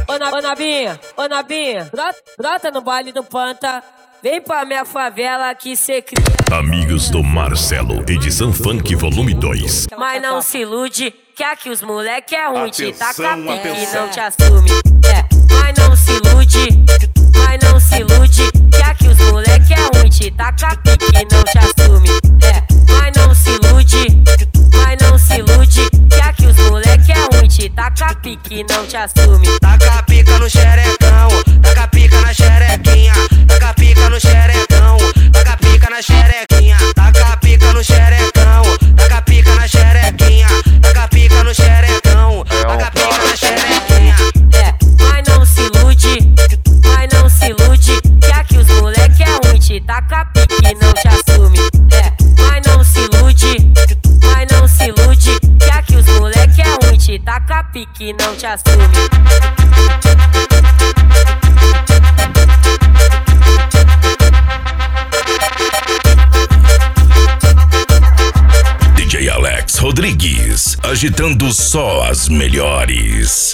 Ô Nabinha, brota no baile do Panta. Vem pra minha favela que cê cria. Amigos do Marcelo, edição Funk volume 2. Mas não se ilude, que aqui os moleque é ruim, te taca pique e não te assume. Mas não se ilude, que aqui os moleque é ruim, te taca pique e não te assume. Mas não se ilude, que aqui os moleque é ruim, te taca pique e não te assume. Taca pica no xerecão, taca pica na xerequinha, taca pica no xerecão, taca pica na xerequinha, taca pica no xerecão, taca pica na xerequinha, taca pica no xerecão, taca pica na xerequinha. Mas não se ilude, que aqui os moleque é ruim, te taca pique e não te assume. Mas não se ilude, que aqui os moleque é ruim, te taca pique e não te assume. DJ Alex Rodrigues, agitando só as melhores.